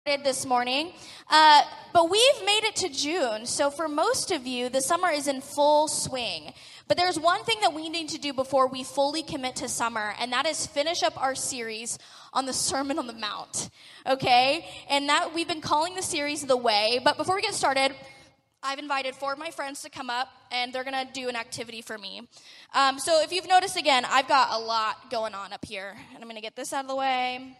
This morning, but we've made it to June, so for most of you, the summer is in full swing. But there's one thing that we need to do before we fully commit to summer, and that is finish up our series on the Sermon on the Mount, okay? And that we've been calling the series The Way, but before we get started, I've invited 4 of my friends to come up, and they're going to do an activity for me. So if you've noticed, again, I've got a lot going on up here, and I'm going to get this out of the way.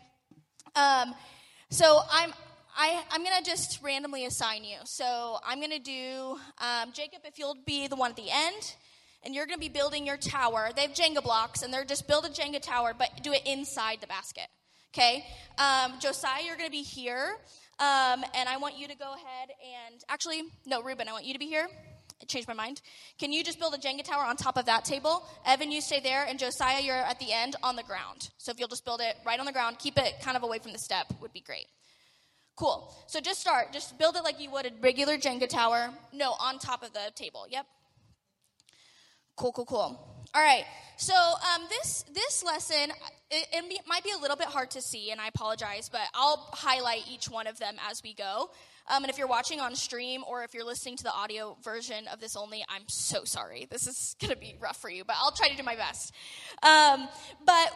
So I'm going to just randomly assign you. So I'm going to do, Jacob, if you'll be the one at the end, and you're going to be building your tower. They have Jenga blocks, and they're just build a Jenga tower, but do it inside the basket, okay? Josiah, you're going to be here, and I want you to go ahead and, actually, no, Ruben, I want you to be here. I changed my mind. Can you just build a Jenga tower on top of that table? Evan, you stay there, and Josiah, you're at the end on the ground. So if you'll just build it right on the ground, keep it kind of away from the step would be great. Cool. So just build it like you would a regular Jenga tower. No, on top of the table. Yep. Cool. All right. So this lesson, it might be a little bit hard to see, and I apologize, but I'll highlight each one of them as we go. And if you're watching on stream or if you're listening to the audio version of this only, I'm so sorry. This is going to be rough for you, but I'll try to do my best. But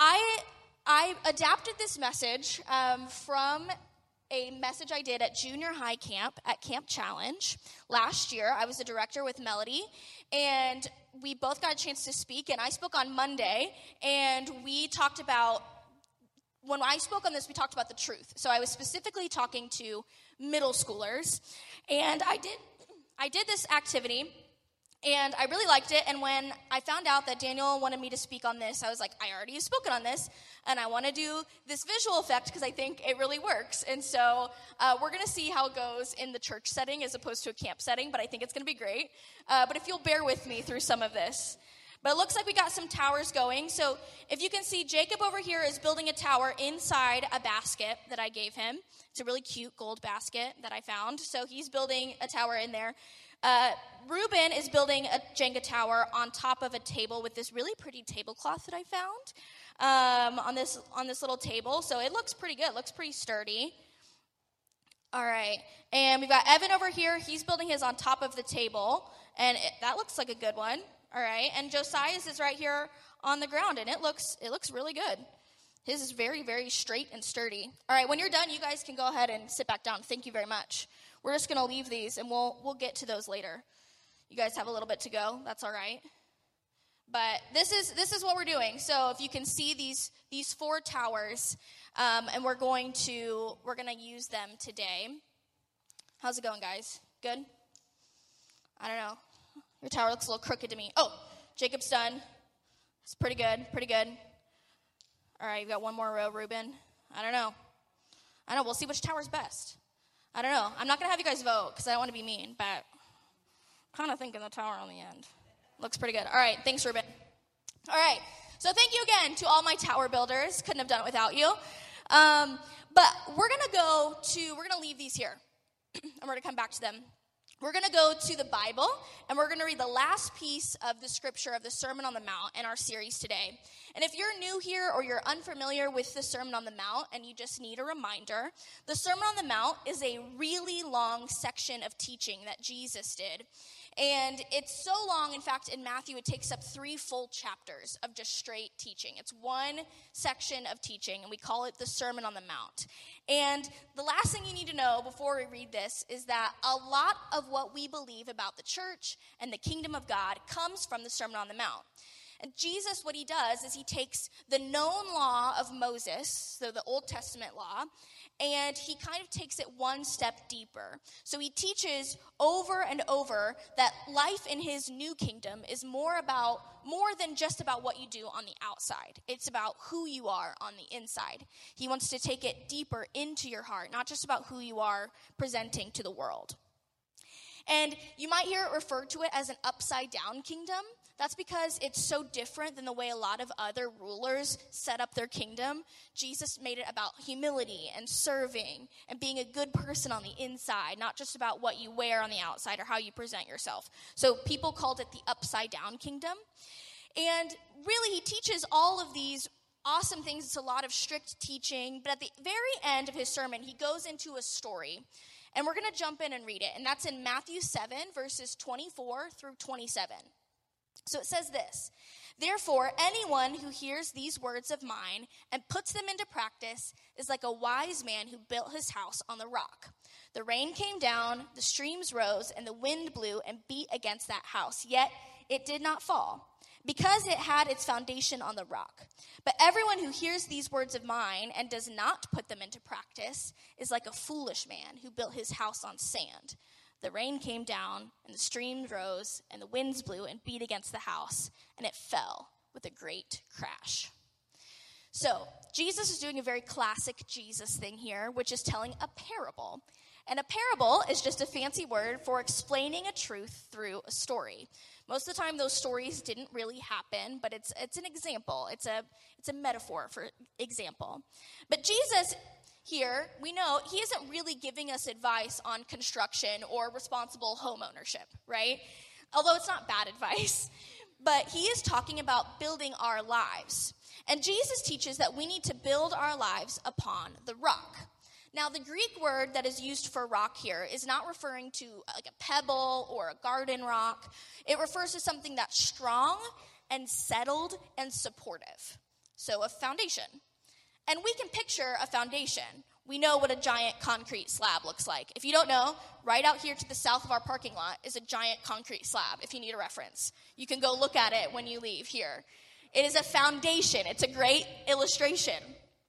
I adapted this message from a message I did at junior high camp at Camp Challenge last year. I was the director with Melody, and we both got a chance to speak, and I spoke on Monday, and we talked about, when I spoke on this, we talked about the truth. So I was specifically talking to middle schoolers, and I did this activity, and I really liked it, and when I found out that Daniel wanted me to speak on this, I was like, I already have spoken on this, and I want to do this visual effect because I think it really works, and so we're going to see how it goes in the church setting as opposed to a camp setting, but I think it's going to be great, but if you'll bear with me through some of this. But it looks like we got some towers going. So if you can see, Jacob over here is building a tower inside a basket that I gave him. It's a really cute gold basket that I found. So he's building a tower in there. Ruben is building a Jenga tower on top of a table with this really pretty tablecloth that I found on this little table. So it looks pretty good. It looks pretty sturdy. All right. And we've got Evan over here. He's building his on top of the table. And that looks like a good one. All right, and Josiah's is right here on the ground, and it looks really good. His is very, very straight and sturdy. All right, when you're done, you guys can go ahead and sit back down. Thank you very much. We're just going to leave these, and we'll get to those later. You guys have a little bit to go. That's all right. But this is what we're doing. So if you can see these 4 towers, and we're going to use them today. How's it going, guys? Good? I don't know. Your tower looks a little crooked to me. Oh, Jacob's done. It's pretty good. All right, you've got one more row, Ruben. I don't know. We'll see which tower's best. I don't know. I'm not going to have you guys vote because I don't want to be mean, but I'm kind of thinking the tower on the end. Looks pretty good. All right, thanks, Ruben. All right, so thank you again to all my tower builders. Couldn't have done it without you. But we're going to leave these here, and we're going to come back to them. We're going to go to the Bible, and we're going to read the last piece of the scripture of the Sermon on the Mount in our series today. And if you're new here or you're unfamiliar with the Sermon on the Mount and you just need a reminder, the Sermon on the Mount is a really long section of teaching that Jesus did. And it's so long, in fact, in Matthew, it takes up 3 full chapters of just straight teaching. It's one section of teaching, and we call it the Sermon on the Mount. And the last thing you need to know before we read this is that a lot of what we believe about the church and the kingdom of God comes from the Sermon on the Mount. And Jesus, what he does is he takes the known law of Moses, so the Old Testament law, and he kind of takes it one step deeper. So he teaches over and over that life in his new kingdom is more than just about what you do on the outside. It's about who you are on the inside. He wants to take it deeper into your heart, not just about who you are presenting to the world. And you might hear it referred to it as an upside-down kingdom. That's because it's so different than the way a lot of other rulers set up their kingdom. Jesus made it about humility and serving and being a good person on the inside, not just about what you wear on the outside or how you present yourself. So people called it the upside-down kingdom. And really, he teaches all of these awesome things. It's a lot of strict teaching. But at the very end of his sermon, he goes into a story. And we're going to jump in and read it. And that's in Matthew 7, verses 24 through 27. So it says this: "Therefore, anyone who hears these words of mine and puts them into practice is like a wise man who built his house on the rock. The rain came down, the streams rose, and the wind blew and beat against that house. Yet it did not fall, because it had its foundation on the rock. But everyone who hears these words of mine and does not put them into practice is like a foolish man who built his house on sand. The rain came down, and the streams rose, and the winds blew and beat against the house, and it fell with a great crash." So, Jesus is doing a very classic Jesus thing here, which is telling a parable. And a parable is just a fancy word for explaining a truth through a story. Most of the time, those stories didn't really happen, but it's an example. It's a metaphor for example. But Jesus here, we know, he isn't really giving us advice on construction or responsible home ownership, right? Although it's not bad advice. But he is talking about building our lives. And Jesus teaches that we need to build our lives upon the rock. Now, the Greek word that is used for rock here is not referring to like a pebble or a garden rock. It refers to something that's strong and settled and supportive. So a foundation. And we can picture a foundation. We know what a giant concrete slab looks like. If you don't know, right out here to the south of our parking lot is a giant concrete slab, if you need a reference. You can go look at it when you leave here. It is a foundation. It's a great illustration.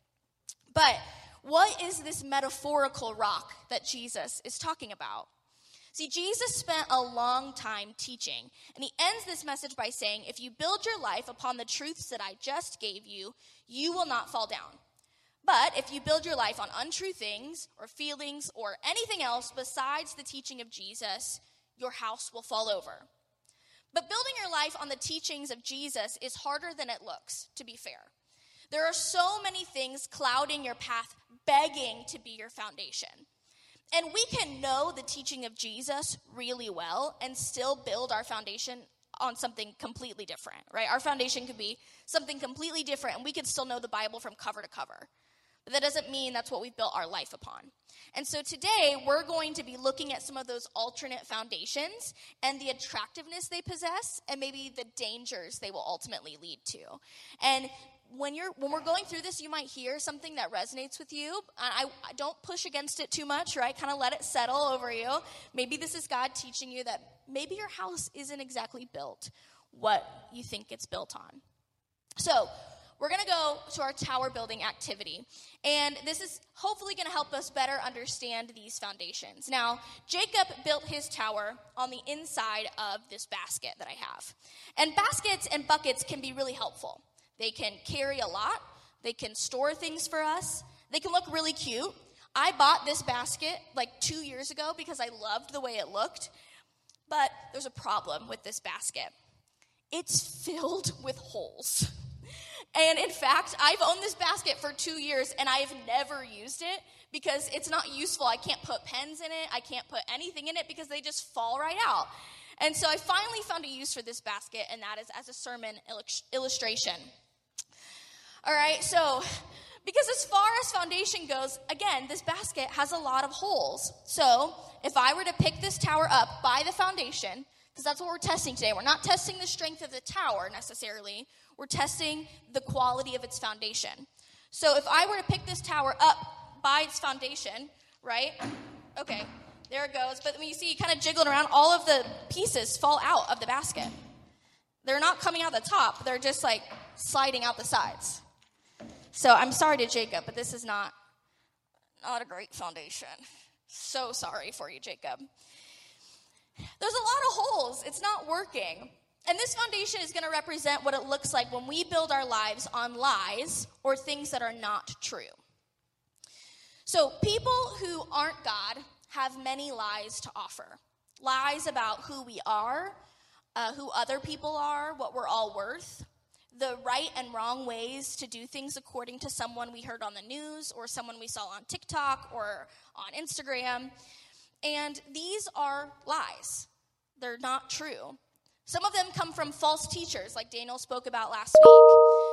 But what is this metaphorical rock that Jesus is talking about? See, Jesus spent a long time teaching, and he ends this message by saying, if you build your life upon the truths that I just gave you, you will not fall down. But if you build your life on untrue things or feelings or anything else besides the teaching of Jesus, your house will fall over. But building your life on the teachings of Jesus is harder than it looks, to be fair. There are so many things clouding your path, begging to be your foundation. And we can know the teaching of Jesus really well and still build our foundation on something completely different, right? Our foundation could be something completely different, and we could still know the Bible from cover to cover. But that doesn't mean that's what we've built our life upon. And so today, we're going to be looking at some of those alternate foundations and the attractiveness they possess and maybe the dangers they will ultimately lead to. And when we're going through this, you might hear something that resonates with you. I don't push against it too much, right? Kind of let it settle over you. Maybe this is God teaching you that maybe your house isn't exactly built what you think it's built on. So we're going to go to our tower building activity. And this is hopefully going to help us better understand these foundations. Now, Jacob built his tower on the inside of this basket that I have. And baskets and buckets can be really helpful. They can carry a lot. They can store things for us. They can look really cute. I bought this basket like 2 years ago because I loved the way it looked. But there's a problem with this basket. It's filled with holes. And in fact, I've owned this basket for 2 years, and I've never used it because it's not useful. I can't put pens in it. I can't put anything in it because they just fall right out. And so I finally found a use for this basket, and that is as a sermon illustration. All right, so because as far as foundation goes, again, this basket has a lot of holes. So if I were to pick this tower up by the foundation, because that's what we're testing today. We're not testing the strength of the tower necessarily. We're testing the quality of its foundation. So if I were to pick this tower up by its foundation, right? Okay, there it goes. But when you see you kind of jiggling around, all of the pieces fall out of the basket. They're not coming out the top. They're just like sliding out the sides. So I'm sorry to Jacob, but this is not a great foundation. So sorry for you, Jacob. There's a lot of holes. It's not working. And this foundation is going to represent what it looks like when we build our lives on lies or things that are not true. So people who aren't God have many lies to offer. Lies about who we are, who other people are, what we're all worth, the right and wrong ways to do things according to someone we heard on the news or someone we saw on TikTok or on Instagram. And these are lies. They're not true. Some of them come from false teachers, like Daniel spoke about last week.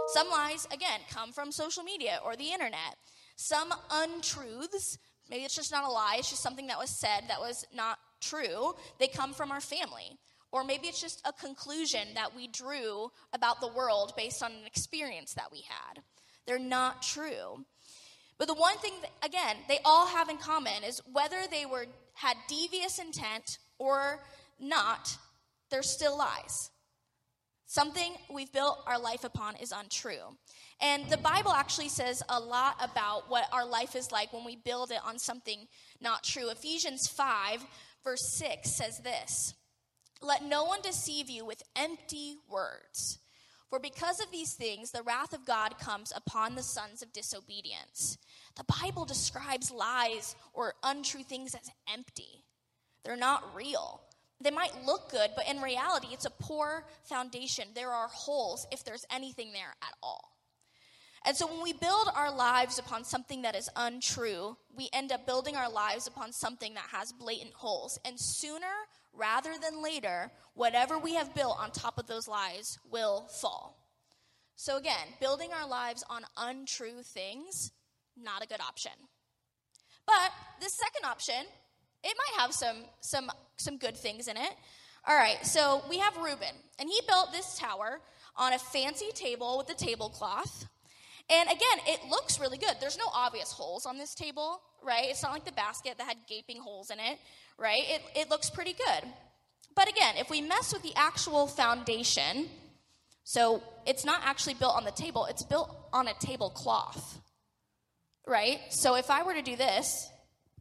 Some lies, again, come from social media or the internet. Some untruths, maybe it's just not a lie, it's just something that was said that was not true, they come from our family. Or maybe it's just a conclusion that we drew about the world based on an experience that we had. They're not true. But the one thing, again, they all have in common is whether they had devious intent or not, they're still lies. Something we've built our life upon is untrue. And the Bible actually says a lot about what our life is like when we build it on something not true. Ephesians 5, verse 6 says this, "Let no one deceive you with empty words. For because of these things, the wrath of God comes upon the sons of disobedience." The Bible describes lies or untrue things as empty. They're not real. They might look good, but in reality, it's a poor foundation. There are holes if there's anything there at all. And so when we build our lives upon something that is untrue, we end up building our lives upon something that has blatant holes. And sooner rather than later, whatever we have built on top of those lies will fall. So again, building our lives on untrue things, not a good option. But the second option, it might have some good things in it. All right, so we have Reuben, and he built this tower on a fancy table with a tablecloth. And again, it looks really good. There's no obvious holes on this table, right? It's not like the basket that had gaping holes in it, right? It looks pretty good. But again, if we mess with the actual foundation, so it's not actually built on the table, it's built on a tablecloth, right? So if I were to do this,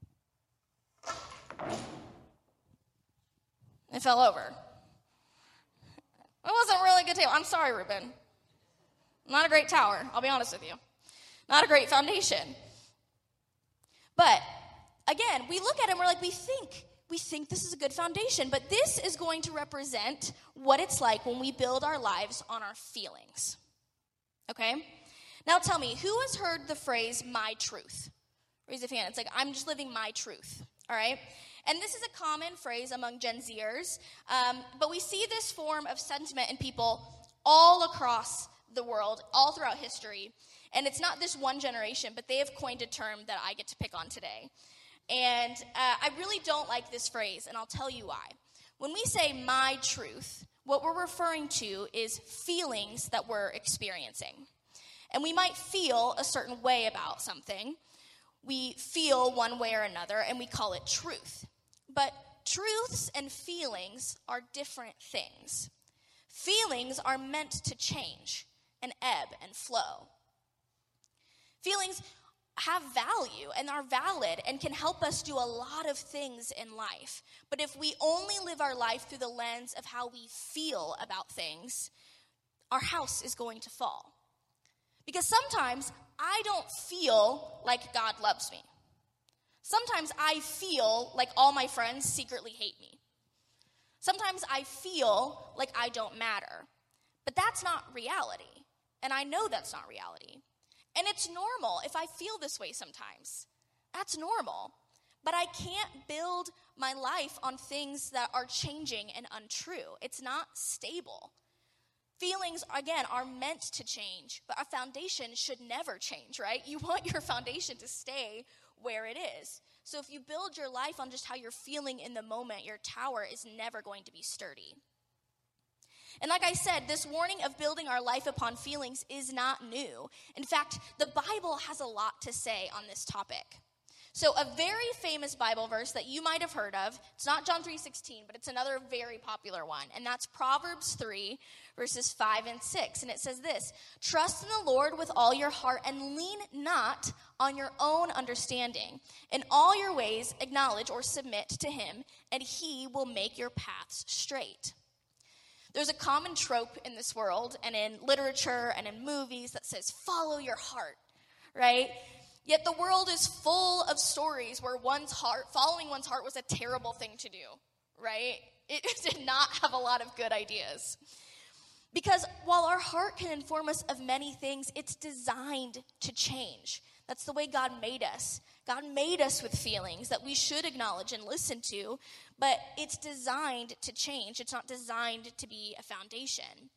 it fell over. It wasn't really a good table. I'm sorry, Reuben. Not a great tower, I'll be honest with you. Not a great foundation. But again, we look at it and we're like, we think this is a good foundation, but this is going to represent what it's like when we build our lives on our feelings. Okay? Now tell me, who has heard the phrase, my truth? Raise a hand. It's like, I'm just living my truth. All right? And this is a common phrase among Gen Zers, but we see this form of sentiment in people all across the world, all throughout history. And it's not this one generation, but they have coined a term that I get to pick on today. And I really don't like this phrase, and I'll tell you why. When we say my truth, what we're referring to is feelings that we're experiencing. And we might feel a certain way about something. We feel one way or another, and we call it truth. But truths and feelings are different things. Feelings are meant to change and ebb and flow. Feelings have value and are valid and can help us do a lot of things in life. But if we only live our life through the lens of how we feel about things, our house is going to fall. Because sometimes I don't feel like God loves me. Sometimes I feel like all my friends secretly hate me. Sometimes I feel like I don't matter. But that's not reality. And I know that's not reality. And it's normal if I feel this way sometimes. That's normal. But I can't build my life on things that are changing and untrue. It's not stable. Feelings, again, are meant to change, but our foundation should never change, right? You want your foundation to stay where it is. So if you build your life on just how you're feeling in the moment, your tower is never going to be sturdy. And like I said, this warning of building our life upon feelings is not new. In fact, the Bible has a lot to say on this topic. So a very famous Bible verse that you might have heard of, it's not John 3:16, but it's another very popular one, and that's Proverbs 3, verses 5 and 6. And it says this, "Trust in the Lord with all your heart and lean not on your own understanding. In all your ways acknowledge or submit to him, and he will make your paths straight." There's a common trope in this world and in literature and in movies that says, follow your heart, right? Yet the world is full of stories where following one's heart was a terrible thing to do, right? It did not have a lot of good ideas. Because while our heart can inform us of many things, it's designed to change. That's the way God made us. God made us with feelings that we should acknowledge and listen to, but it's designed to change. It's not designed to be a foundation.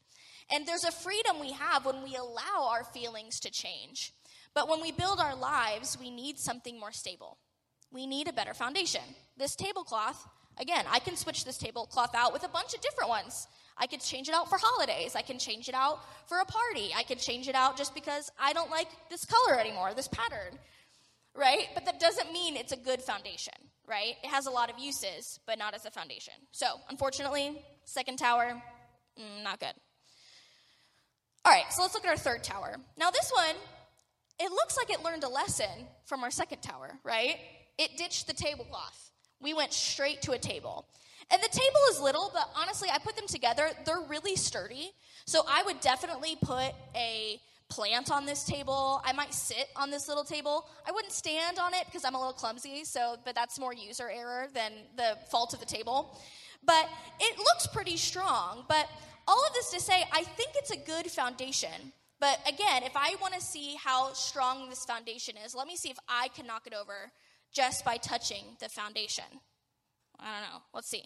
And there's a freedom we have when we allow our feelings to change. But when we build our lives, we need something more stable. We need a better foundation. This tablecloth, again, I can switch this tablecloth out with a bunch of different ones. I could change it out for holidays. I can change it out for a party. I could change it out just because I don't like this color anymore, this pattern, right? But that doesn't mean it's a good foundation, right? It has a lot of uses, but not as a foundation. So, unfortunately, second tower, not good. All right, so let's look at our third tower. Now, this one, it looks like it learned a lesson from our second tower, right? It ditched the tablecloth. We went straight to a table. And the table is little, but honestly, I put them together. They're really sturdy. So I would definitely put a plant on this table. I might sit on this little table. I wouldn't stand on it because I'm a little clumsy, but that's more user error than the fault of the table. But it looks pretty strong. But all of this to say, I think it's a good foundation. But again, if I want to see how strong this foundation is, let me see if I can knock it over just by touching the foundation. I don't know. Let's see.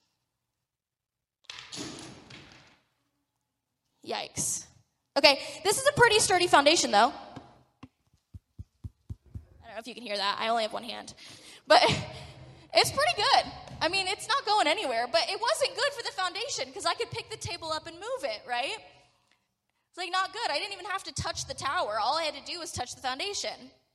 Yikes. Okay, this is a pretty sturdy foundation, though. I don't know if you can hear that. I only have one hand. But it's pretty good. I mean, it's not going anywhere, but it wasn't good for the foundation because I could pick the table up and move it, right? It's like not good. I didn't even have to touch the tower. All I had to do was touch the foundation.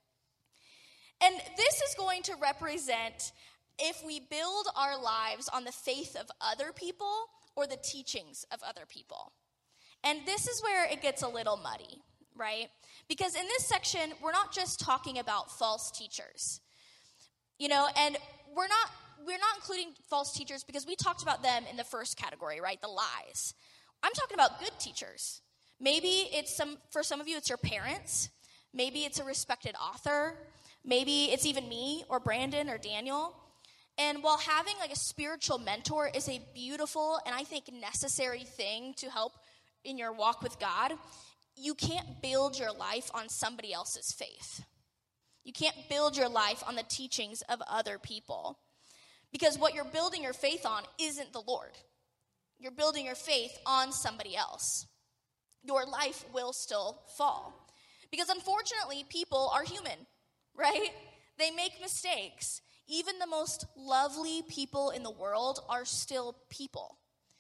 And this is going to represent if we build our lives on the faith of other people or the teachings of other people. And this is where it gets a little muddy, right? Because in this section, we're not just talking about false teachers. And we're not including false teachers because we talked about them in the first category, right? The lies. I'm talking about good teachers. Maybe for some of you, it's your parents. Maybe it's a respected author. Maybe it's even me or Brandon or Daniel. And while having like a spiritual mentor is a beautiful and I think necessary thing to help in your walk with God, you can't build your life on somebody else's faith. You can't build your life on the teachings of other people. Because what you're building your faith on isn't the Lord. You're building your faith on somebody else. Your life will still fall. Because unfortunately, people are human, right? They make mistakes. Even the most lovely people in the world are still people.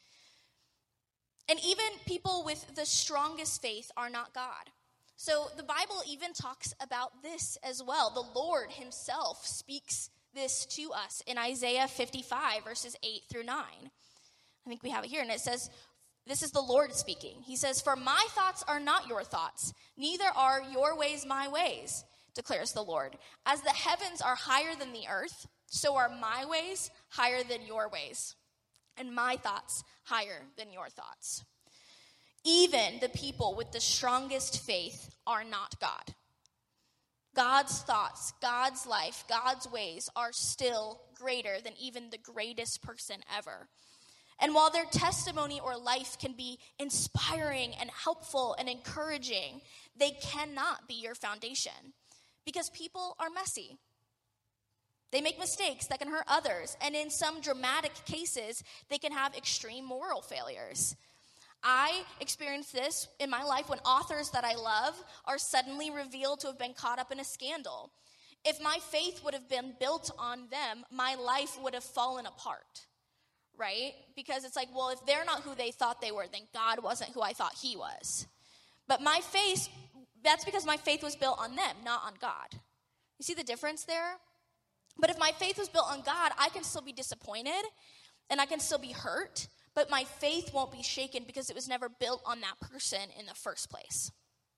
And even people with the strongest faith are not God. So the Bible even talks about this as well. The Lord himself speaks this to us in Isaiah 55, verses 8 through 9. I think we have it here, and it says, this is the Lord speaking. He says, "For my thoughts are not your thoughts, neither are your ways my ways, declares the Lord. As the heavens are higher than the earth, so are my ways higher than your ways, and my thoughts higher than your thoughts." Even the people with the strongest faith are not God. God's thoughts, God's life, God's ways are still greater than even the greatest person ever. And while their testimony or life can be inspiring and helpful and encouraging, they cannot be your foundation because people are messy. They make mistakes that can hurt others, and in some dramatic cases, they can have extreme moral failures. I experienced this in my life when authors that I love are suddenly revealed to have been caught up in a scandal. If my faith would have been built on them, my life would have fallen apart, right? Because it's like, well, if they're not who they thought they were, then God wasn't who I thought he was. But my faith, that's because my faith was built on them, not on God. You see the difference there? But if my faith was built on God, I can still be disappointed and I can still be hurt, but my faith won't be shaken because it was never built on that person in the first place.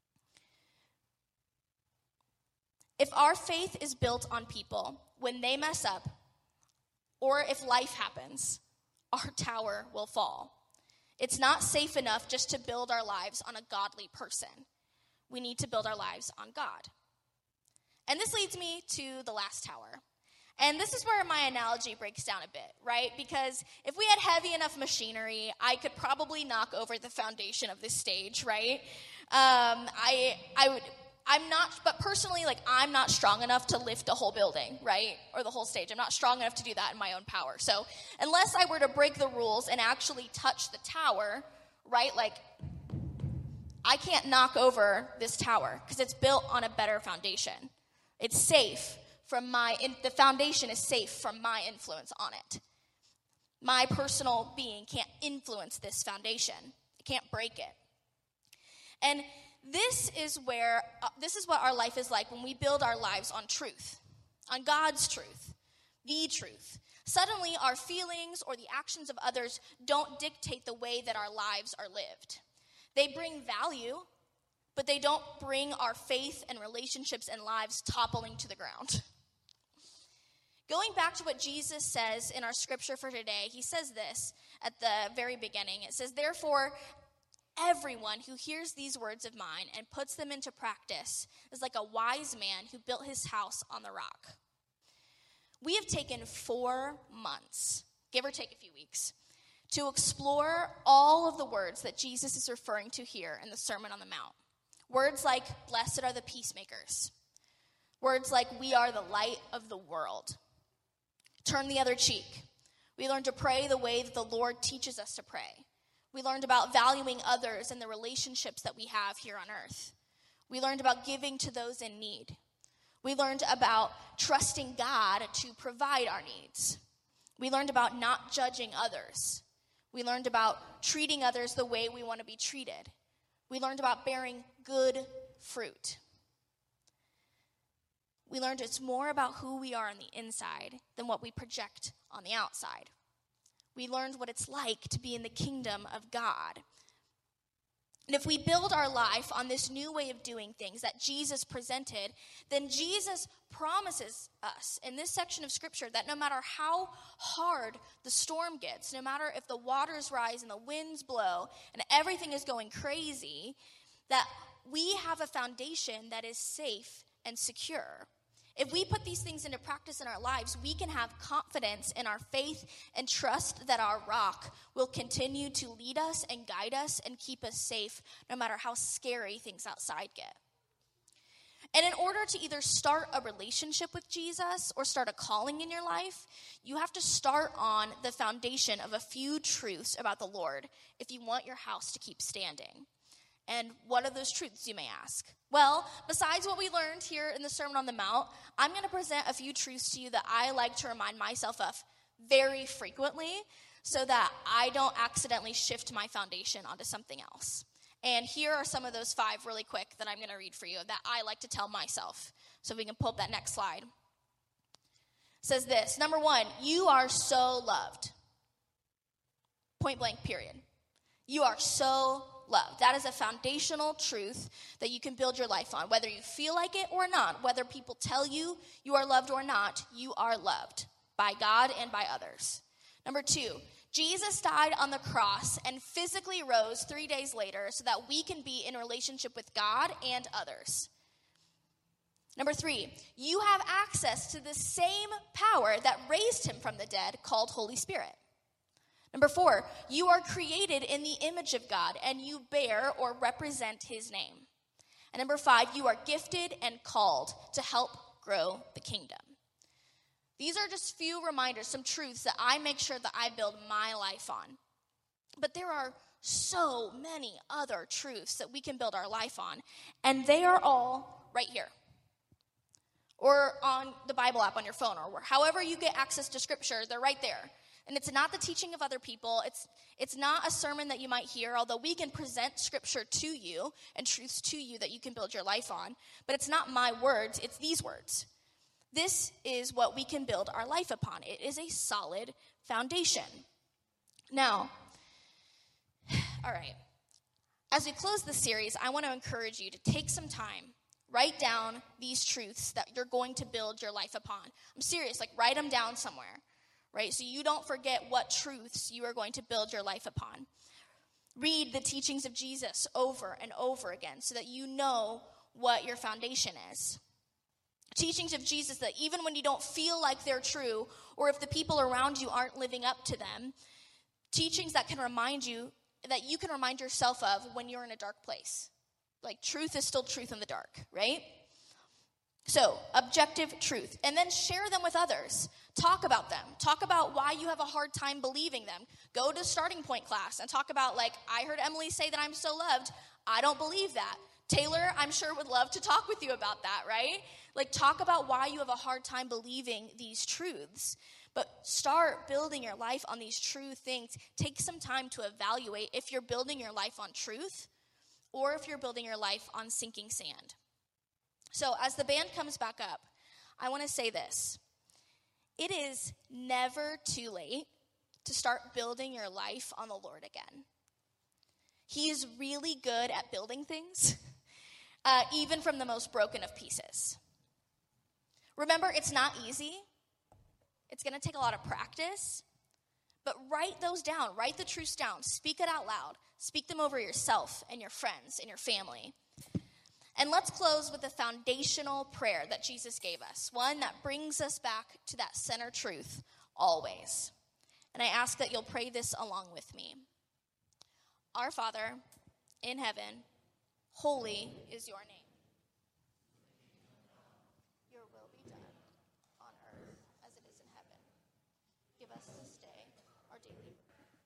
If our faith is built on people, when they mess up, or if life happens, our tower will fall. It's not safe enough just to build our lives on a godly person. We need to build our lives on God. And this leads me to the last tower. And this is where my analogy breaks down a bit, right? Because if we had heavy enough machinery, I could probably knock over the foundation of this stage, right? But personally, I'm not strong enough to lift a whole building, right? Or the whole stage. I'm not strong enough to do that in my own power. So unless I were to break the rules and actually touch the tower, right? I can't knock over this tower because it's built on a better foundation. It's safe the foundation is safe from my influence on it. My personal being can't influence this foundation. It can't break it. And this is what our life is like when we build our lives on truth, on God's truth, the truth. Suddenly, our feelings or the actions of others don't dictate the way that our lives are lived. They bring value, but they don't bring our faith and relationships and lives toppling to the ground. Going back to what Jesus says in our scripture for today, he says this at the very beginning. It says, "Therefore, everyone who hears these words of mine and puts them into practice is like a wise man who built his house on the rock." We have taken 4 months, give or take a few weeks, to explore all of the words that Jesus is referring to here in the Sermon on the Mount. Words like, "Blessed are the peacemakers." Words like, "We are the light of the world." "Turn the other cheek." We learned to pray the way that the Lord teaches us to pray. We learned about valuing others and the relationships that we have here on earth. We learned about giving to those in need. We learned about trusting God to provide our needs. We learned about not judging others. We learned about treating others the way we want to be treated. We learned about bearing good fruit. We learned it's more about who we are on the inside than what we project on the outside. We learned what it's like to be in the kingdom of God. And if we build our life on this new way of doing things that Jesus presented, then Jesus promises us in this section of scripture that no matter how hard the storm gets, no matter if the waters rise and the winds blow and everything is going crazy, that we have a foundation that is safe and secure. If we put these things into practice in our lives, we can have confidence in our faith and trust that our rock will continue to lead us and guide us and keep us safe no matter how scary things outside get. And in order to either start a relationship with Jesus or start a calling in your life, you have to start on the foundation of a few truths about the Lord if you want your house to keep standing. And what are those truths, you may ask? Well, besides what we learned here in the Sermon on the Mount, I'm going to present a few truths to you that I like to remind myself of very frequently so that I don't accidentally shift my foundation onto something else. And here are some of those 5 really quick that I'm going to read for you that I like to tell myself. So we can pull up that next slide. It says this, number 1, you are so loved. Point blank, period. You are so loved. That is a foundational truth that you can build your life on. Whether you feel like it or not, whether people tell you you are loved or not, you are loved by God and by others. Number 2, Jesus died on the cross and physically rose 3 days later so that we can be in relationship with God and others. Number 3, you have access to the same power that raised him from the dead called Holy Spirit. Number 4, you are created in the image of God, and you bear or represent his name. And number 5, you are gifted and called to help grow the kingdom. These are just few reminders, some truths that I make sure that I build my life on. But there are so many other truths that we can build our life on, and they are all right here. Or on the Bible app on your phone, or however you get access to scripture, they're right there. And it's not the teaching of other people. It's not a sermon that you might hear, although we can present scripture to you and truths to you that you can build your life on. But it's not my words, it's these words. This is what we can build our life upon. It is a solid foundation. Now, all right, as we close this series, I want to encourage you to take some time, write down these truths that you're going to build your life upon. I'm serious, write them down somewhere. Right? So you don't forget what truths you are going to build your life upon. Read the teachings of Jesus over and over again so that you know what your foundation is. Teachings of Jesus that even when you don't feel like they're true, or if the people around you aren't living up to them, teachings that can remind you, that you can remind yourself of when you're in a dark place. Truth is still truth in the dark, right? So, objective truth. And then share them with others. Talk about them. Talk about why you have a hard time believing them. Go to starting point class and talk about, I heard Emily say that I'm so loved. I don't believe that. Taylor, I'm sure, would love to talk with you about that, right? Like, talk about why you have a hard time believing these truths. But start building your life on these true things. Take some time to evaluate if you're building your life on truth or if you're building your life on sinking sand. So as the band comes back up, I want to say this. It is never too late to start building your life on the Lord again. He is really good at building things, even from the most broken of pieces. Remember, it's not easy. It's going to take a lot of practice. But write those down. Write the truths down. Speak it out loud. Speak them over yourself and your friends and your family. And let's close with a foundational prayer that Jesus gave us, one that brings us back to that center truth always. And I ask that you'll pray this along with me. Our Father in heaven, holy is your name. Your will be done on earth as it is in heaven. Give us this day our daily bread.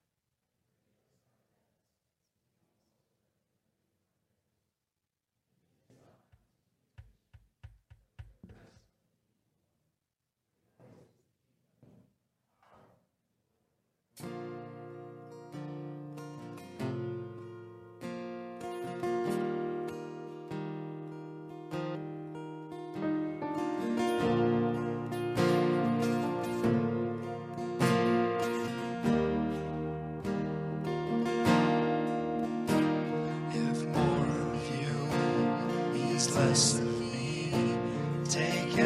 Less of me, take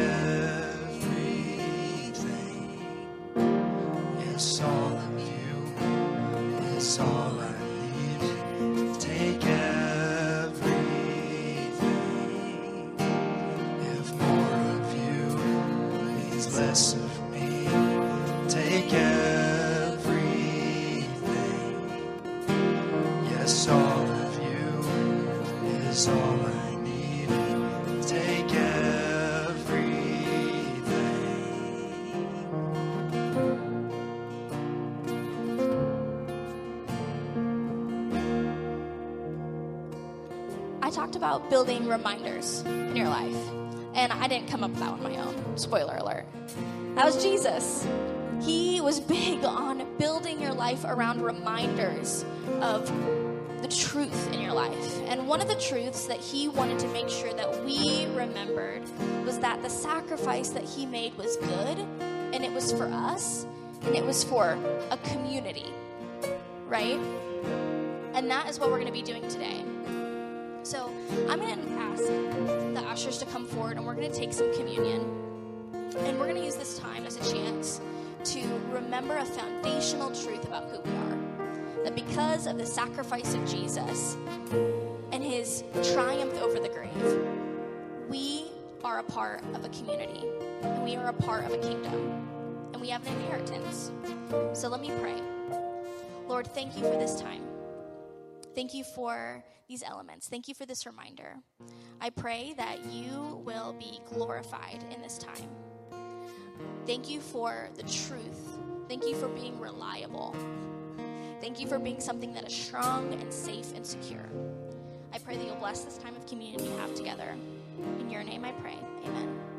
everything. Yes, all of you is all I need. Take everything. If more of you means less of me, take everything. Yes, all of you is all I need. Take everything. I talked about building reminders in your life, and I didn't come up with that on my own. Spoiler alert. That was Jesus. He was big on building your life around reminders of the truth in your life. And one of the truths that he wanted to make sure that we remembered was that the sacrifice that he made was good, and it was for us, and it was for a community, right? And that is what we're going to be doing today. So I'm going to ask the ushers to come forward, and we're going to take some communion. And we're going to use this time as a chance to remember a foundational truth about who we are. That because of the sacrifice of Jesus and his triumph over the grave, we are a part of a community, and we are a part of a kingdom, and we have an inheritance. So let me pray. Lord, thank you for this time. Thank you for these elements. Thank you for this reminder. I pray that you will be glorified in this time. Thank you for the truth. Thank you for being reliable. Thank you for being something that is strong and safe and secure. I pray that you'll bless this time of communion we have together. In your name I pray. Amen.